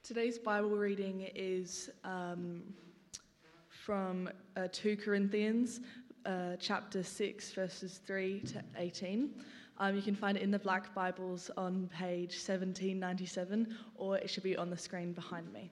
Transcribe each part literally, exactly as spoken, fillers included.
Today's Bible reading is um, from uh, Second Corinthians, uh, chapter six, verses three to eighteen. Um, you can find it in the black Bibles on page seventeen ninety-seven, or it should be on the screen behind me.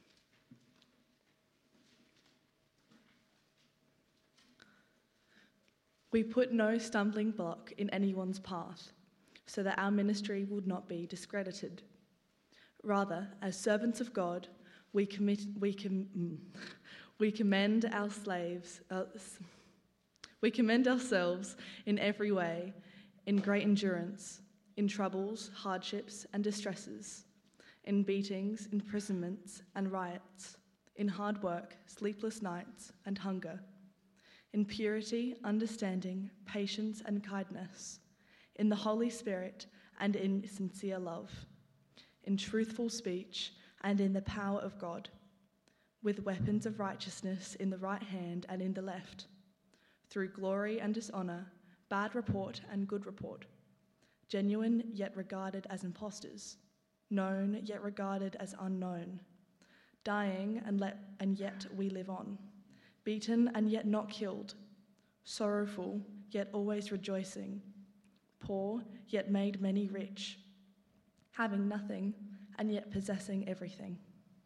We put no stumbling block in anyone's path, so that our ministry would not be discredited. Rather, as servants of God, we commit, we com, we commend our slaves, uh, we commend ourselves in every way, in great endurance, in troubles, hardships, and distresses, in beatings, imprisonments, and riots, in hard work, sleepless nights, and hunger, in purity, understanding, patience, and kindness, in the Holy Spirit, and in sincere love, in truthful speech, and in the power of God, with weapons of righteousness in the right hand and in the left, through glory and dishonor, bad report and good report, genuine yet regarded as impostors, known yet regarded as unknown, dying and, let, and yet we live on, beaten and yet not killed, sorrowful yet always rejoicing, poor yet made many rich, having nothing and yet possessing everything.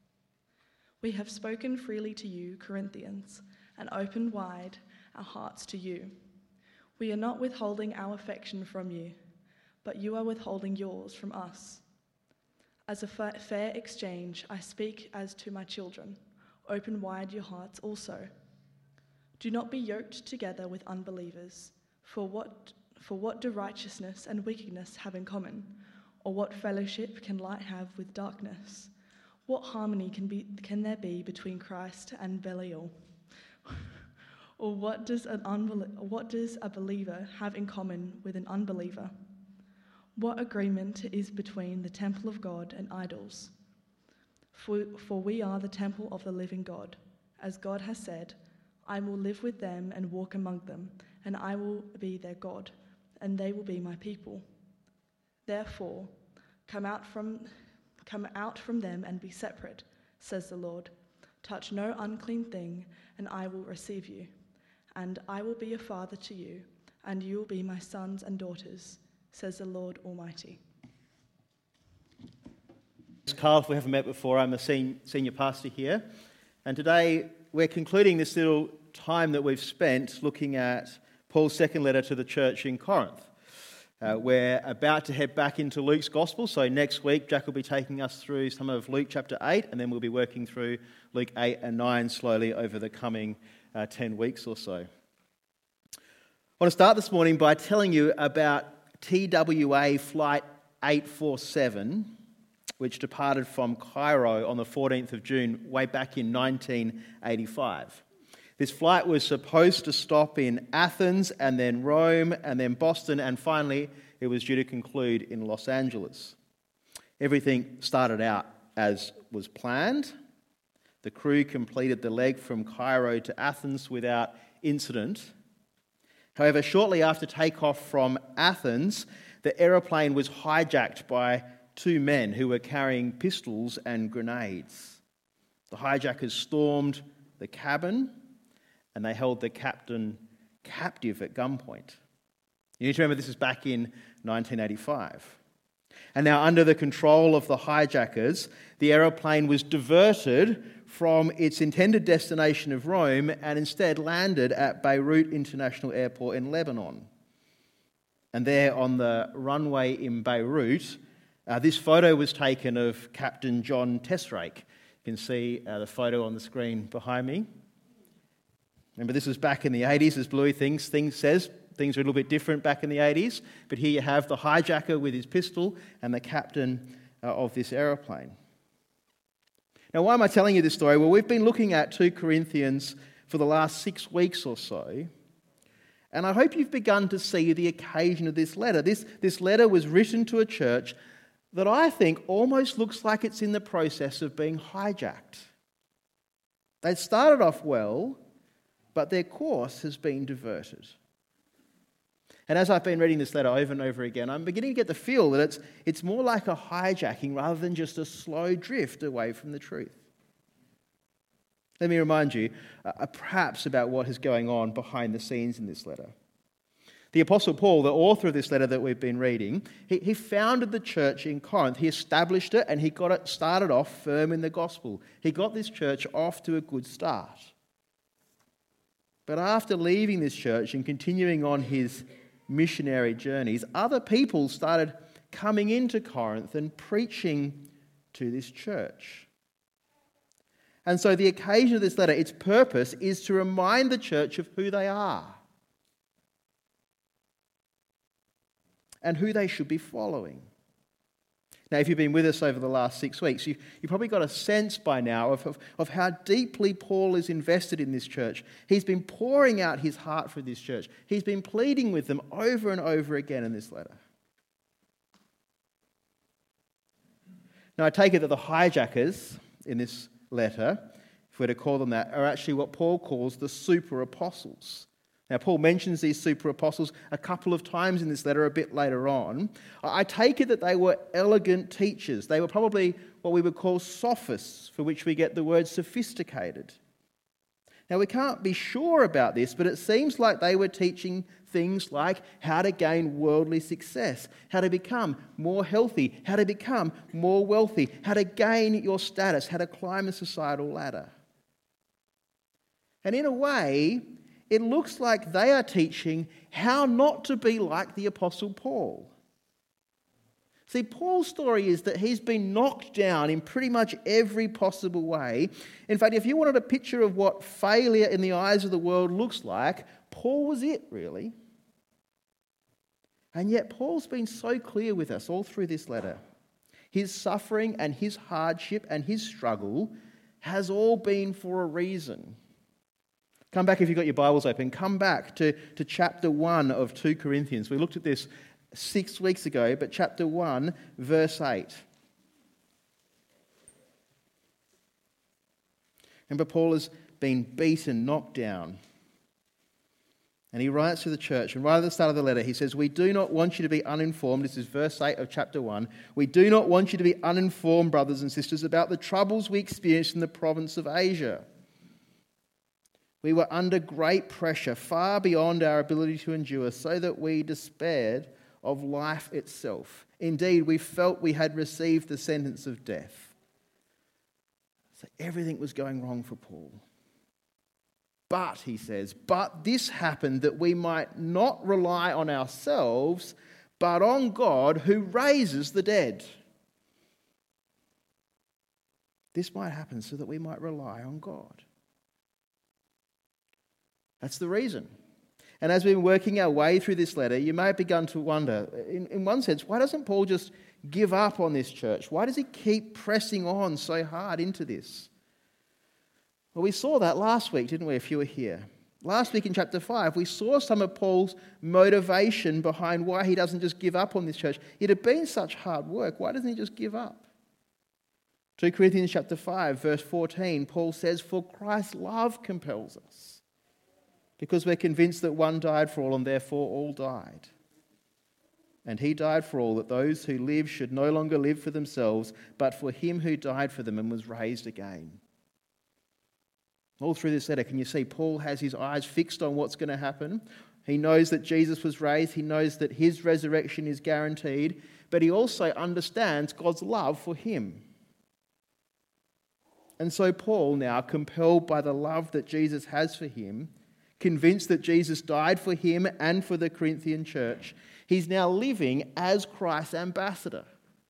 We have spoken freely to you, Corinthians, and opened wide our hearts to you. We are not withholding our affection from you, but you are withholding yours from us. As a fair exchange, I speak as to my children. Open wide your hearts also. Do not be yoked together with unbelievers, for what, for what do righteousness and wickedness have in common? Or what fellowship can light have with darkness? What harmony can be can there be between Christ and Belial? Or what does an unbel- what does a believer have in common with an unbeliever? What agreement is between the temple of God and idols? For, for we are the temple of the living God. As God has said, I will live with them and walk among them, and I will be their God, and they will be my people. Therefore, come out from come out from them and be separate, says the Lord. Touch no unclean thing, and I will receive you. And I will be a father to you, and you will be my sons and daughters, says the Lord Almighty. Carl, if we haven't met before, I'm a senior pastor here. And today we're concluding this little time that we've spent looking at Paul's second letter to the church in Corinth. Uh, we're about to head back into Luke's Gospel, so next week Jack will be taking us through some of Luke chapter eight, and then we'll be working through Luke eight and nine slowly over the coming uh, ten weeks or so. I want to start this morning by telling you about T W A Flight eight forty-seven, which departed from Cairo on the fourteenth of June way back in nineteen eighty-five. This flight was supposed to stop in Athens and then Rome and then Boston, and finally it was due to conclude in Los Angeles. Everything started out as was planned. The crew completed the leg from Cairo to Athens without incident. However, shortly after takeoff from Athens, the aeroplane was hijacked by two men who were carrying pistols and grenades. The hijackers stormed the cabin, and they held the captain captive at gunpoint. You need to remember this is back in nineteen eighty-five. And now, under the control of the hijackers, the aeroplane was diverted from its intended destination of Rome and instead landed at Beirut International Airport in Lebanon. And there on the runway in Beirut, uh, this photo was taken of Captain John Tesreich. You can see uh, the photo on the screen behind me. Remember, this was back in the eighties, as Bluey thinks, things says. Things were a little bit different back in the eighties. But here you have the hijacker with his pistol and the captain uh, of this aeroplane. Now, why am I telling you this story? Well, we've been looking at Second Corinthians for the last six weeks or so. And I hope you've begun to see the occasion of this letter. This, this letter was written to a church that I think almost looks like it's in the process of being hijacked. They started off well, but their course has been diverted. And as I've been reading this letter over and over again, I'm beginning to get the feel that it's, it's more like a hijacking rather than just a slow drift away from the truth. Let me remind you uh, perhaps about what is going on behind the scenes in this letter. The Apostle Paul, the author of this letter that we've been reading, he, he founded the church in Corinth. He established it and he got it started off firm in the gospel. He got this church off to a good start. But after leaving this church and continuing on his missionary journeys, other people started coming into Corinth and preaching to this church. And so the occasion of this letter, its purpose is to remind the church of who they are and who they should be following. Now, if you've been with us over the last six weeks, you, you've probably got a sense by now of, of, of how deeply Paul is invested in this church. He's been pouring out his heart for this church. He's been pleading with them over and over again in this letter. Now, I take it that the hijackers in this letter, if we're to call them that, are actually what Paul calls the super apostles. Now, Paul mentions these super apostles a couple of times in this letter a bit later on. I take it that they were elegant teachers. They were probably what we would call sophists, for which we get the word sophisticated. Now, we can't be sure about this, but it seems like they were teaching things like how to gain worldly success, how to become more healthy, how to become more wealthy, how to gain your status, how to climb the societal ladder. And in a way, it looks like they are teaching how not to be like the Apostle Paul. See, Paul's story is that he's been knocked down in pretty much every possible way. In fact, if you wanted a picture of what failure in the eyes of the world looks like, Paul was it, really. And yet Paul's been so clear with us all through this letter. His suffering and his hardship and his struggle has all been for a reason. Come back, if you've got your Bibles open, come back to, to chapter one of Second Corinthians. We looked at this six weeks ago, but chapter one, verse eight. Remember, Paul has been beaten, knocked down. And he writes to the church, and right at the start of the letter, he says, "We do not want you to be uninformed." This is verse eight of chapter one. "We do not want you to be uninformed, brothers and sisters, about the troubles we experienced in the province of Asia. We were under great pressure, far beyond our ability to endure, so that we despaired of life itself. Indeed, we felt we had received the sentence of death." So everything was going wrong for Paul. But, he says, but this happened that we might not rely on ourselves, but on God who raises the dead. This might happen so that we might rely on God. That's the reason. And as we've been working our way through this letter, you may have begun to wonder, in, in one sense, why doesn't Paul just give up on this church? Why does he keep pressing on so hard into this? Well, we saw that last week, didn't we, if you were here? Last week in chapter five, we saw some of Paul's motivation behind why he doesn't just give up on this church. It had been such hard work. Why doesn't he just give up? Second Corinthians chapter five, verse fourteen, Paul says, "For Christ's love compels us, because we're convinced that one died for all and therefore all died. And he died for all, that those who live should no longer live for themselves, but for him who died for them and was raised again." All through this letter, can you see Paul has his eyes fixed on what's going to happen? He knows that Jesus was raised. He knows that his resurrection is guaranteed. But he also understands God's love for him. And so Paul, now compelled by the love that Jesus has for him, convinced that Jesus died for him and for the Corinthian church, he's now living as Christ's ambassador.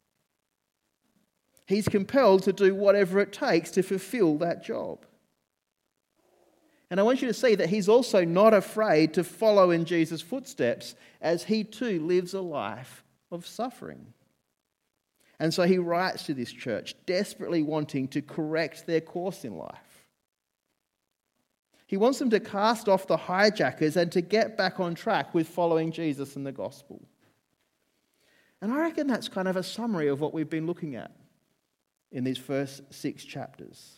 He's compelled to do whatever it takes to fulfill that job. And I want you to see that he's also not afraid to follow in Jesus' footsteps as he too lives a life of suffering. And so he writes to this church, desperately wanting to correct their course in life. He wants them to cast off the hijackers and to get back on track with following Jesus and the gospel. And I reckon that's kind of a summary of what we've been looking at in these first six chapters.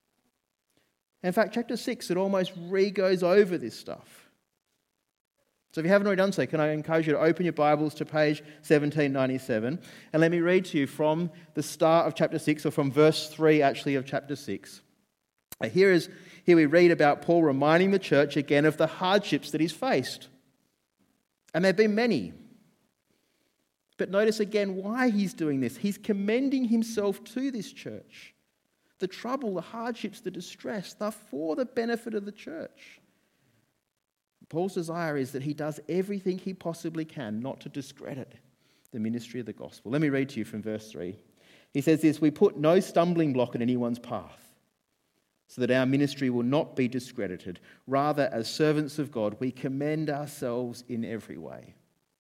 In fact, chapter six, it almost re-goes over this stuff. So if you haven't already done so, can I encourage you to open your Bibles to page seventeen ninety-seven, and let me read to you from the start of chapter six, or from verse three actually of chapter six. Here, is, here we read about Paul reminding the church again of the hardships that he's faced. And there have been many. But notice again why he's doing this. He's commending himself to this church. The trouble, the hardships, the distress, they're for the benefit of the church. Paul's desire is that he does everything he possibly can not to discredit the ministry of the gospel. Let me read to you from verse three. He says this, "We put no stumbling block in anyone's path, so that our ministry will not be discredited. Rather, as servants of God, we commend ourselves in every way."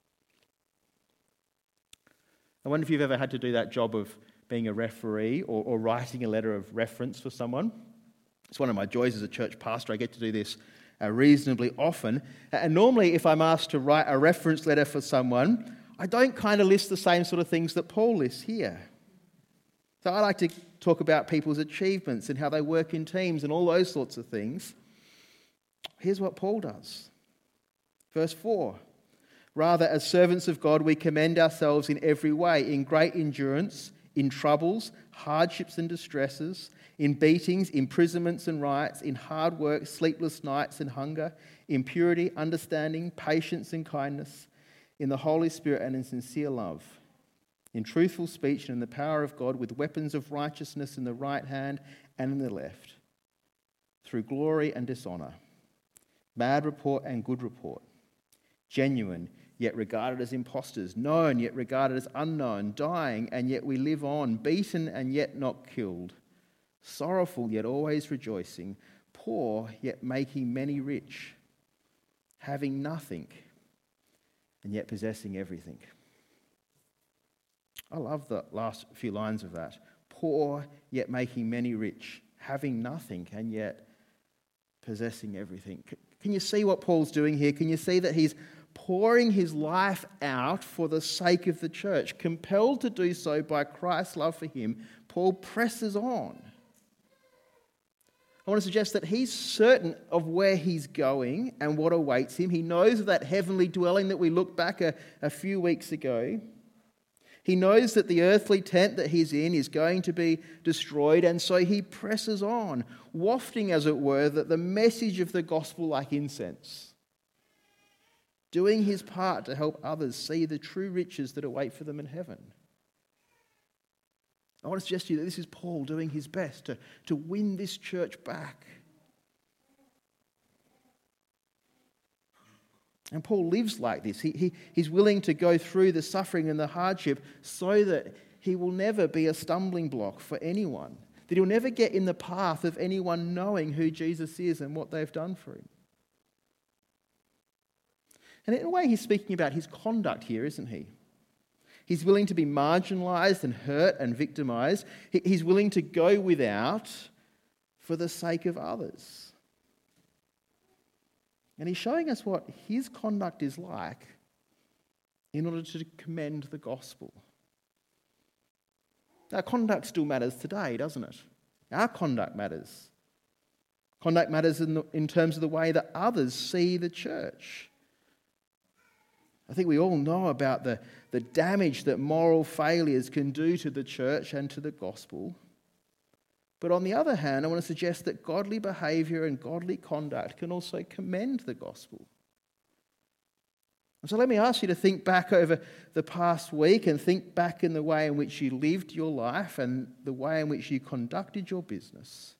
I wonder if you've ever had to do that job of being a referee or, or writing a letter of reference for someone. It's one of my joys as a church pastor. I get to do this uh, reasonably often. And normally, if I'm asked to write a reference letter for someone, I don't kind of list the same sort of things that Paul lists here. So I like to talk about people's achievements and how they work in teams and all those sorts of things. Here's what Paul does. Verse four. "Rather, as servants of God, we commend ourselves in every way, in great endurance, in troubles, hardships and distresses, in beatings, imprisonments and riots, in hard work, sleepless nights and hunger, in purity, understanding, patience and kindness, in the Holy Spirit and in sincere love, in truthful speech and in the power of God, with weapons of righteousness in the right hand and in the left, through glory and dishonour, bad report and good report, genuine, yet regarded as impostors, known, yet regarded as unknown, dying, and yet we live on, beaten and yet not killed, sorrowful, yet always rejoicing, poor, yet making many rich, having nothing, and yet possessing everything." I love the last few lines of that. Poor, yet making many rich, having nothing, and yet possessing everything. Can you see what Paul's doing here? Can you see that he's pouring his life out for the sake of the church? Compelled to do so by Christ's love for him, Paul presses on. I want to suggest that he's certain of where he's going and what awaits him. He knows of that heavenly dwelling that we looked back a, a few weeks ago. He knows that the earthly tent that he's in is going to be destroyed, and so he presses on, wafting, as it were, the, the message of the gospel like incense, doing his part to help others see the true riches that await for them in heaven. I want to suggest to you that this is Paul doing his best to, to win this church back. And Paul lives like this. He, he, he's willing to go through the suffering and the hardship so that he will never be a stumbling block for anyone, that he'll never get in the path of anyone knowing who Jesus is and what they've done for him. And in a way, he's speaking about his conduct here, isn't he? He's willing to be marginalised and hurt and victimised. He's willing to go without for the sake of others. And he's showing us what his conduct is like in order to commend the gospel. Our conduct still matters today, doesn't it? Our conduct matters. Conduct matters in, the, in terms of the way that others see the church. I think we all know about the, the damage that moral failures can do to the church and to the gospel. But on the other hand, I want to suggest that godly behaviour and godly conduct can also commend the gospel. And so let me ask you to think back over the past week and think back in the way in which you lived your life and the way in which you conducted your business.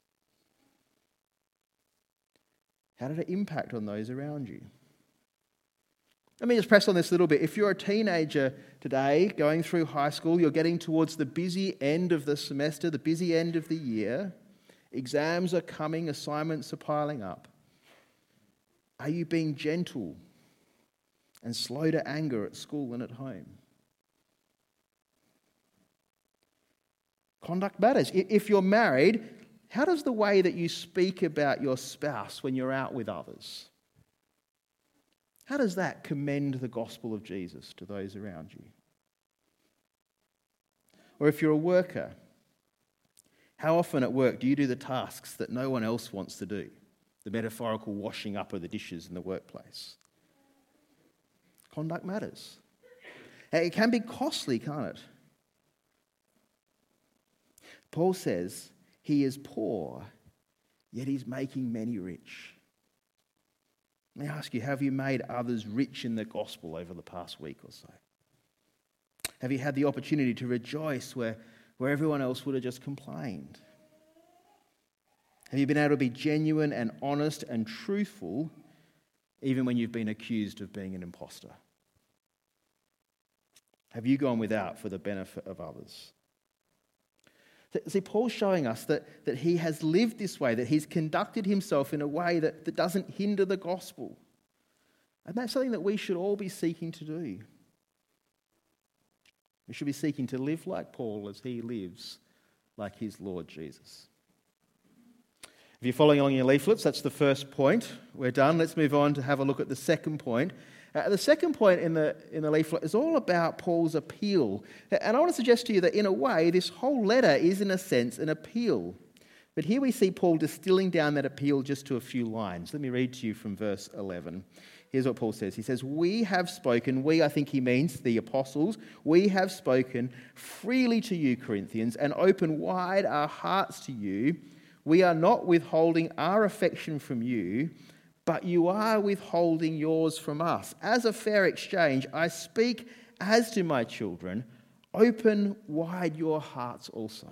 How did it impact on those around you? Let me just press on this a little bit. If you're a teenager today going through high school, you're getting towards the busy end of the semester, the busy end of the year. Exams are coming, assignments are piling up. Are you being gentle and slow to anger at school and at home? Conduct matters. If you're married, how does the way that you speak about your spouse when you're out with others, how does that commend the gospel of Jesus to those around you? Or if you're a worker, how often at work do you do the tasks that no one else wants to do? The metaphorical washing up of the dishes in the workplace. Conduct matters. It can be costly, can't it? Paul says he is poor, yet he's making many rich. Let me ask you, have you made others rich in the gospel over the past week or so? Have you had the opportunity to rejoice where, where everyone else would have just complained? Have you been able to be genuine and honest and truthful even when you've been accused of being an imposter? Have you gone without for the benefit of others? See, Paul's showing us that, that he has lived this way, that he's conducted himself in a way that, that doesn't hinder the gospel. And that's something that we should all be seeking to do. We should be seeking to live like Paul as he lives like his Lord Jesus. If you're following along your leaflets, that's the first point. We're done. Let's move on to have a look at the second point. Uh, the second point in the in the leaflet is all about Paul's appeal. And I want to suggest to you that in a way, this whole letter is in a sense an appeal. But here we see Paul distilling down that appeal just to a few lines. Let me read to you from verse eleven. Here's what Paul says. He says, "We have spoken," we, I think he means the apostles, "we have spoken freely to you, Corinthians, and open wide our hearts to you. We are not withholding our affection from you, but you are withholding yours from us. As a fair exchange, I speak as to my children, open wide your hearts also."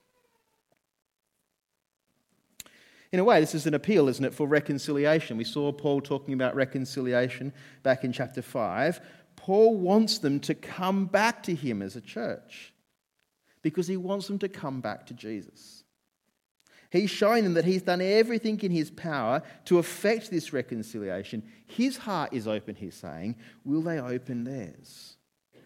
In a way, this is an appeal, isn't it, for reconciliation. We saw Paul talking about reconciliation back in chapter five. Paul wants them to come back to him as a church because he wants them to come back to Jesus. He's showing them that he's done everything in his power to effect this reconciliation. His heart is open, he's saying. Will they open theirs?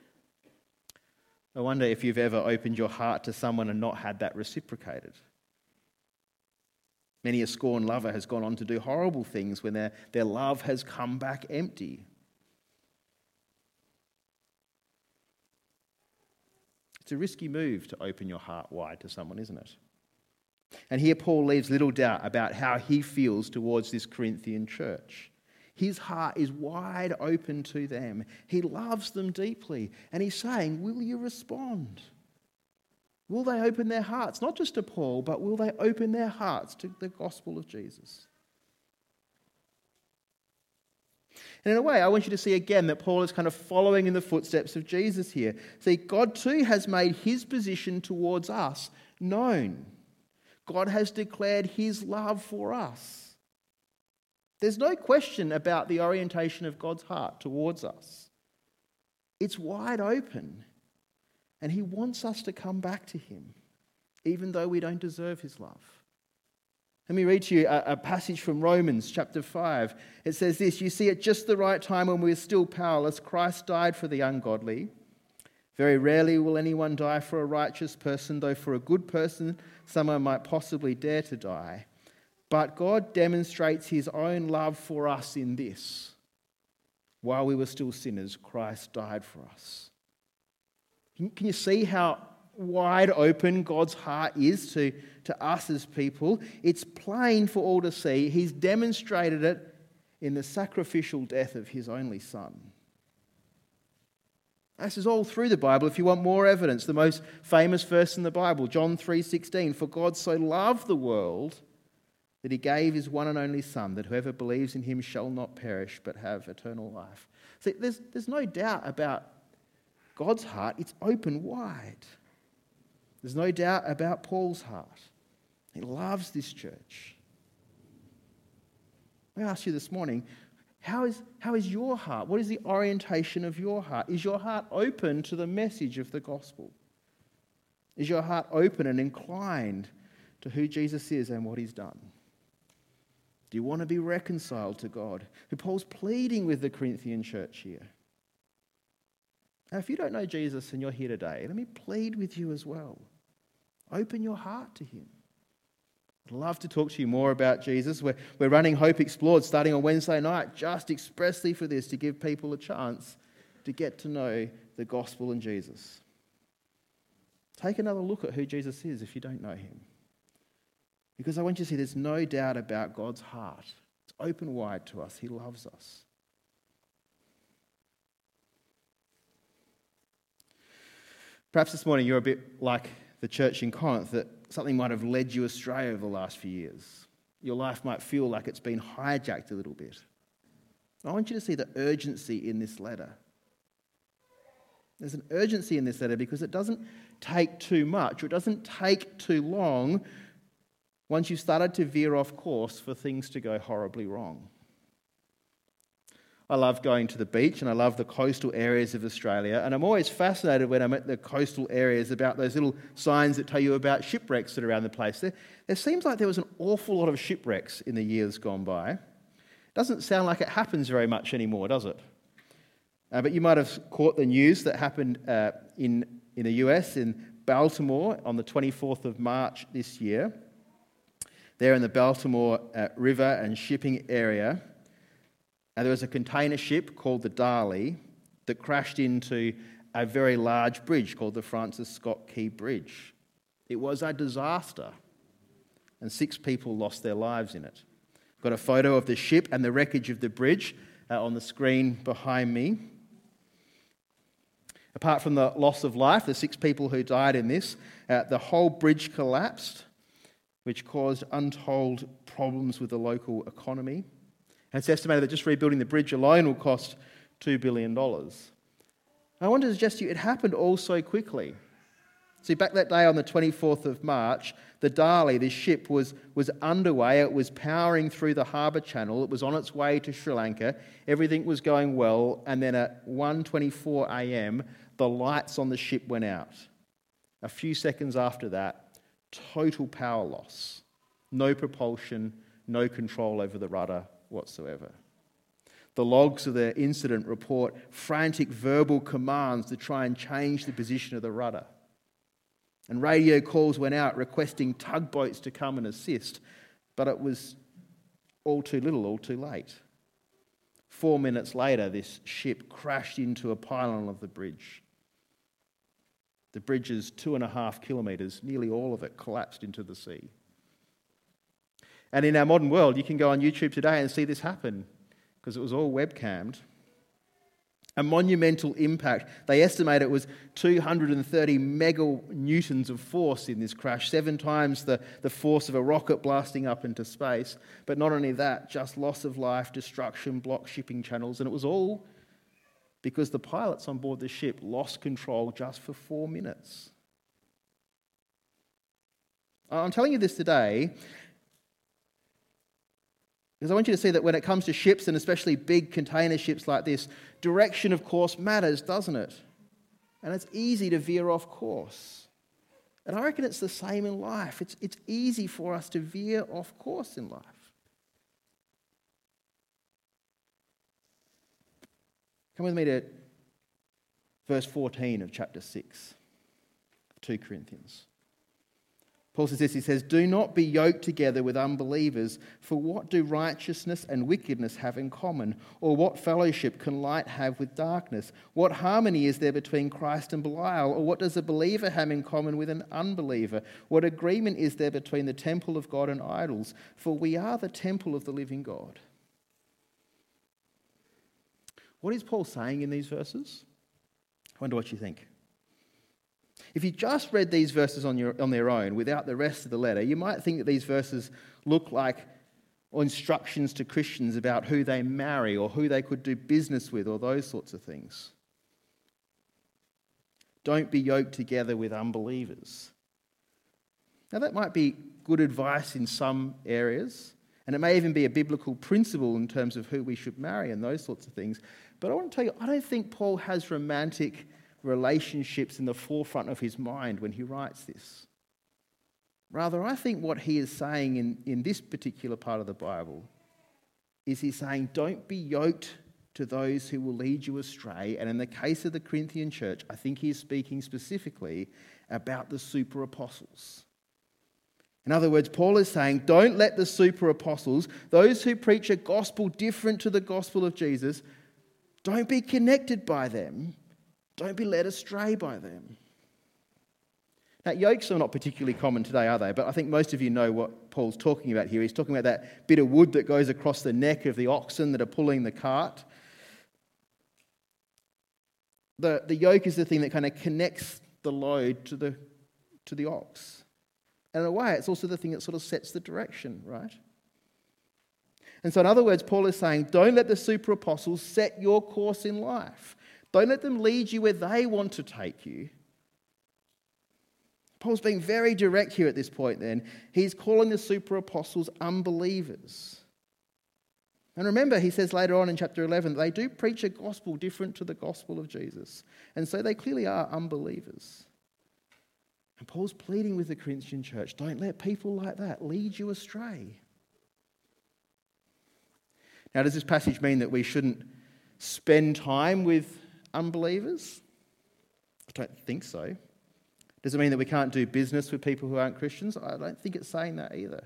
I wonder if you've ever opened your heart to someone and not had that reciprocated. Many a scorned lover has gone on to do horrible things when their, their love has come back empty. It's a risky move to open your heart wide to someone, isn't it? And here Paul leaves little doubt about how he feels towards this Corinthian church. His heart is wide open to them. He loves them deeply. And he's saying, will you respond? Will they open their hearts, not just to Paul, but will they open their hearts to the gospel of Jesus? And in a way, I want you to see again that Paul is kind of following in the footsteps of Jesus here. See, God too has made his position towards us known. God has declared his love for us. There's no question about the orientation of God's heart towards us. It's wide open. And he wants us to come back to him, even though we don't deserve his love. Let me read to you a, a passage from Romans chapter five. It says this, "You see, at just the right time when we were still powerless, Christ died for the ungodly. Very rarely will anyone die for a righteous person, though for a good person someone might possibly dare to die. But God demonstrates his own love for us in this. While we were still sinners, Christ died for us." Can you see how wide open God's heart is to, to us as people? It's plain for all to see. He's demonstrated it in the sacrificial death of his only Son. This is all through the Bible. If you want more evidence, the most famous verse in the Bible, John three sixteen, "For God so loved the world that he gave his one and only Son, that whoever believes in him shall not perish but have eternal life." See, there's, there's no doubt about God's heart. It's open wide. There's no doubt about Paul's heart. He loves this church. I ask you this morning, how is, how is your heart? What is the orientation of your heart? Is your heart open to the message of the gospel? Is your heart open and inclined to who Jesus is and what he's done? Do you want to be reconciled to God? Who Paul's pleading with the Corinthian church here. Now, if you don't know Jesus and you're here today, let me plead with you as well. Open your heart to him. I'd love to talk to you more about Jesus. We're, we're running Hope Explored starting on Wednesday night just expressly for this, to give people a chance to get to know the gospel and Jesus. Take another look at who Jesus is if you don't know him. Because I want you to see there's no doubt about God's heart. It's open wide to us. He loves us. Perhaps this morning you're a bit like the church in Corinth, that something might have led you astray over the last few years. Your life might feel like it's been hijacked a little bit. I want you to see the urgency in this letter. There's an urgency in this letter because it doesn't take too much, or it doesn't take too long once you've started to veer off course for things to go horribly wrong. I love going to the beach and I love the coastal areas of Australia, and I'm always fascinated when I'm at the coastal areas about those little signs that tell you about shipwrecks that are around the place. There, there seems like there was an awful lot of shipwrecks in the years gone by. Doesn't sound like it happens very much anymore, does it? Uh, but you might have caught the news that happened uh, in, in the U S, in Baltimore, on the twenty-fourth of March this year. There in the Baltimore uh, River and shipping area, and there was a container ship called the Darley that crashed into a very large bridge called the Francis Scott Key Bridge. It was a disaster, and six people lost their lives in it. I've got a photo of the ship and the wreckage of the bridge uh, on the screen behind me. Apart from the loss of life, the six people who died in this, uh, the whole bridge collapsed, which caused untold problems with the local economy. And it's estimated that just rebuilding the bridge alone will cost two billion dollars. I want to suggest to you, it happened all so quickly. See, back that day on the twenty-fourth of March, the Darley, this ship, was, was underway. It was powering through the harbour channel. It was on its way to Sri Lanka. Everything was going well. And then at one twenty-four a.m., the lights on the ship went out. A few seconds after that, total power loss. No propulsion, no control over the rudder whatsoever. The logs of the incident report frantic verbal commands to try and change the position of the rudder. And radio calls went out requesting tugboats to come and assist, but it was all too little, all too late. Four minutes later, this ship crashed into a pylon of the bridge. The bridge's two and a half kilometres, nearly all of it collapsed into the sea. And in our modern world, you can go on YouTube today and see this happen because it was all webcammed. A monumental impact. They estimate it was two hundred thirty meganewtons of force in this crash, seven times the, the force of a rocket blasting up into space. But not only that, just loss of life, destruction, blocked shipping channels, and it was all because the pilots on board the ship lost control just for four minutes. I'm telling you this today because I want you to see that when it comes to ships, and especially big container ships like this, direction, of course, matters, doesn't it? And it's easy to veer off course. And I reckon it's the same in life. It's, it's easy for us to veer off course in life. Come with me to verse fourteen of chapter six of Second Corinthians. Paul says this, he says, "Do not be yoked together with unbelievers, for what do righteousness and wickedness have in common? Or what fellowship can light have with darkness? What harmony is there between Christ and Belial? Or what does a believer have in common with an unbeliever? What agreement is there between the temple of God and idols? For we are the temple of the living God." What is Paul saying in these verses? I wonder what you think. If you just read these verses on, your, on their own without the rest of the letter, you might think that these verses look like instructions to Christians about who they marry or who they could do business with or those sorts of things. Don't be yoked together with unbelievers. Now that might be good advice in some areas, and it may even be a biblical principle in terms of who we should marry and those sorts of things. But I want to tell you, I don't think Paul has romantic relationships in the forefront of his mind when he writes this. Rather, I think what he is saying in, in this particular part of the Bible is he's saying, don't be yoked to those who will lead you astray. And in the case of the Corinthian church, I think he is speaking specifically about the super apostles. In other words, Paul is saying, don't let the super apostles, those who preach a gospel different to the gospel of Jesus, don't be connected by them. Don't be led astray by them. Now, yokes are not particularly common today, are they? But I think most of you know what Paul's talking about here. He's talking about that bit of wood that goes across the neck of the oxen that are pulling the cart. The, the yoke is the thing that kind of connects the load to the, to the ox. And in a way, it's also the thing that sort of sets the direction, right? And so in other words, Paul is saying, don't let the super apostles set your course in life. Don't let them lead you where they want to take you. Paul's being very direct here at this point then. He's calling the super apostles unbelievers. And remember, he says later on in chapter eleven, they do preach a gospel different to the gospel of Jesus. And so they clearly are unbelievers. And Paul's pleading with the Corinthian church, don't let people like that lead you astray. Now, does this passage mean that we shouldn't spend time with unbelievers? I don't think so. Does it mean that we can't do business with people who aren't Christians? I don't think it's saying that either.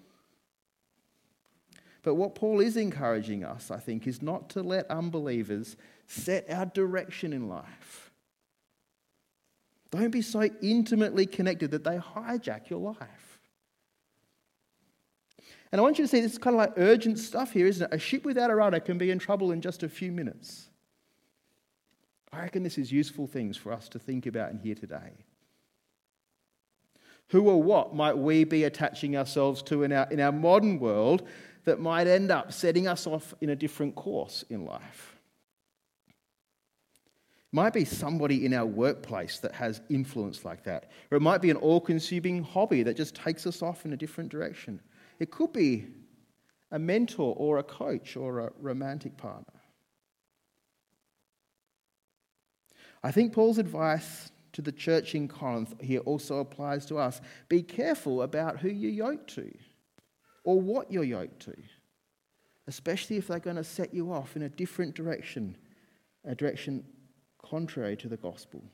But what Paul is encouraging us, I think, is not to let unbelievers set our direction in life. Don't be so intimately connected that they hijack your life. And I want you to see this is kind of like urgent stuff here, isn't it? A ship without a rudder can be in trouble in just a few minutes. I reckon this is useful things for us to think about and hear today. Who or what might we be attaching ourselves to in our, in our modern world that might end up setting us off in a different course in life? It might be somebody in our workplace that has influence like that. Or it might be an all-consuming hobby that just takes us off in a different direction. It could be a mentor or a coach or a romantic partner. I think Paul's advice to the church in Corinth here also applies to us. Be careful about who you're yoked to or what you're yoked to, especially if they're going to set you off in a different direction, a direction contrary to the gospel.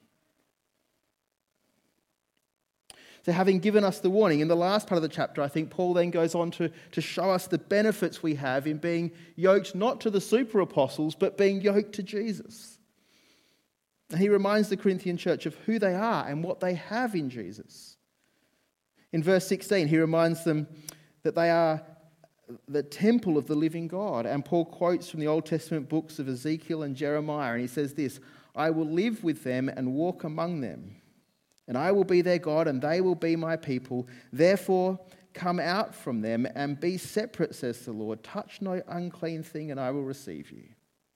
So having given us the warning, in the last part of the chapter, I think Paul then goes on to, to show us the benefits we have in being yoked not to the super apostles, but being yoked to Jesus. And he reminds the Corinthian church of who they are and what they have in Jesus. In verse sixteen, he reminds them that they are the temple of the living God. And Paul quotes from the Old Testament books of Ezekiel and Jeremiah, and he says this, I will live with them and walk among them, and I will be their God, and they will be my people. Therefore, come out from them and be separate, says the Lord. Touch no unclean thing, and I will receive you.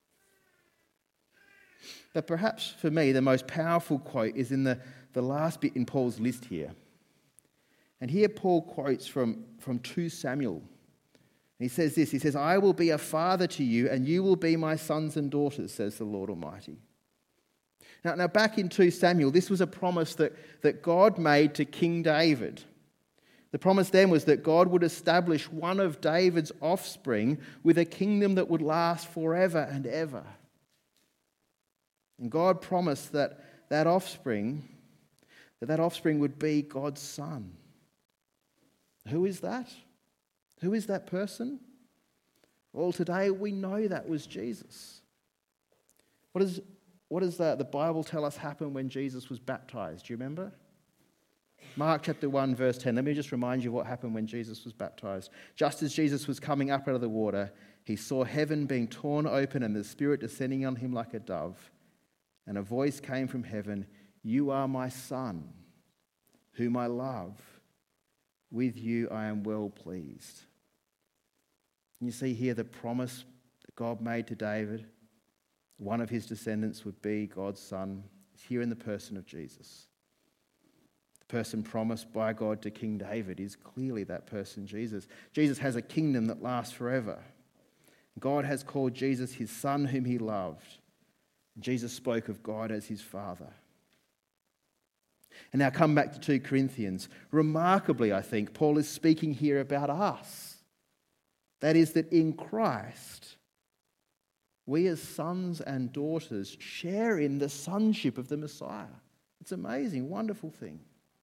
But perhaps for me, the most powerful quote is in the, the last bit in Paul's list here. And here Paul quotes from, from Second Samuel. And he says this, he says, I will be a father to you, and you will be my sons and daughters, says the Lord Almighty. Now, now back in Second Samuel, this was a promise that, that God made to King David. The promise then was that God would establish one of David's offspring with a kingdom that would last forever and ever. And God promised that that offspring, that that offspring would be God's son. Who is that? Who is that person? Well, today we know that was Jesus. What, is, what does the, the Bible tell us happened when Jesus was baptized? Do you remember? Mark chapter one, verse ten. Let me just remind you what happened when Jesus was baptized. Just as Jesus was coming up out of the water, he saw heaven being torn open and the Spirit descending on him like a dove. And a voice came from heaven, you are my son, whom I love. With you I am well pleased. And you see here the promise that God made to David. One of his descendants would be God's son. It's here in the person of Jesus. The person promised by God to King David is clearly that person, Jesus. Jesus has a kingdom that lasts forever. God has called Jesus his son whom he loved. Jesus spoke of God as his Father. And now come back to Second Corinthians. Remarkably, I think, Paul is speaking here about us. That is that in Christ, we as sons and daughters share in the sonship of the Messiah. It's an amazing, wonderful thing.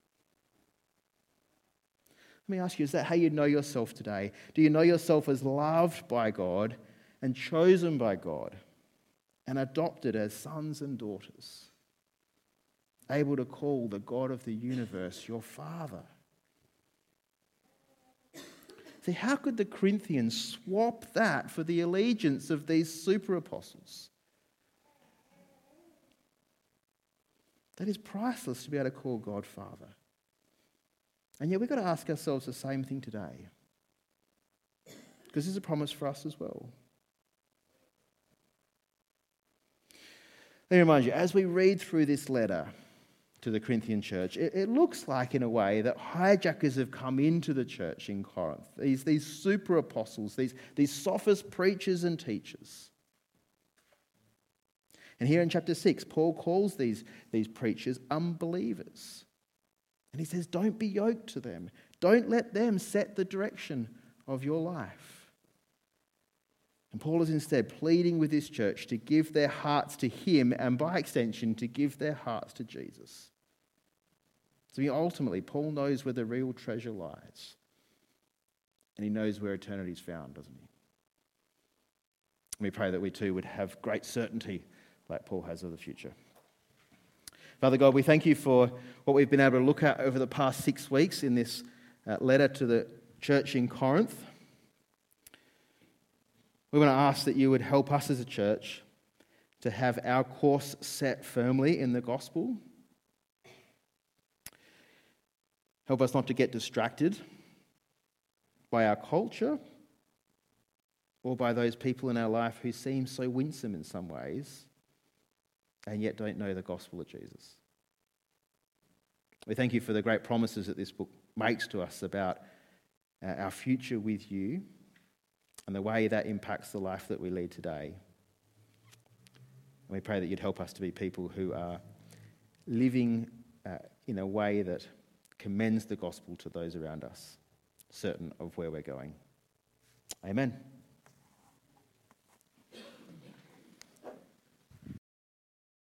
Let me ask you, is that how you know yourself today? Do you know yourself as loved by God and chosen by God? And adopted as sons and daughters, able to call the God of the universe your Father. See, how could the Corinthians swap that for the allegiance of these super apostles? That is priceless to be able to call God Father. And yet we've got to ask ourselves the same thing today. Because there's a promise for us as well. Let me remind you, as we read through this letter to the Corinthian church, it, it looks like, in a way, that hijackers have come into the church in Corinth. These, these super apostles, these, these sophist preachers and teachers. And here in chapter six, Paul calls these, these preachers unbelievers. And he says, don't be yoked to them. Don't let them set the direction of your life. And Paul is instead pleading with this church to give their hearts to him, and by extension, to give their hearts to Jesus. So ultimately, Paul knows where the real treasure lies. And he knows where eternity is found, doesn't he? And we pray that we too would have great certainty like Paul has of the future. Father God, we thank you for what we've been able to look at over the past six weeks in this uh, letter to the church in Corinth. We want to ask that you would help us as a church to have our course set firmly in the gospel. Help us not to get distracted by our culture or by those people in our life who seem so winsome in some ways and yet don't know the gospel of Jesus. We thank you for the great promises that this book makes to us about uh, our future with you and the way that impacts the life that we lead today. And we pray that you'd help us to be people who are living uh, in a way that commends the gospel to those around us, certain of where we're going. Amen.